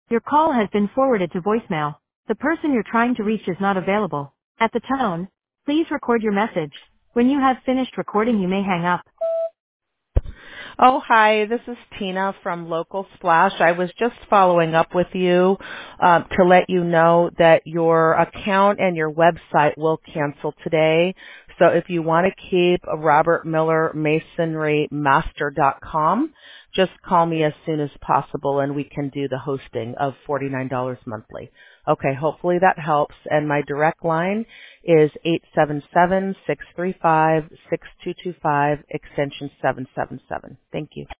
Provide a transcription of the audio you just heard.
Your call has been forwarded to voicemail. The person you're trying to reach is not available. At the tone, please record your message. When you have finished recording, you may hang up. Oh, hi. This is Tina from Local Splash. I was just following up with you to let you know that your account and your website will cancel today. So if you want to keep Robert Miller Masonry Master.com, just call me as soon as possible and we can do the hosting of $49 monthly. Okay, hopefully that helps. And my direct line is 877-635-6225, extension 777. Thank you.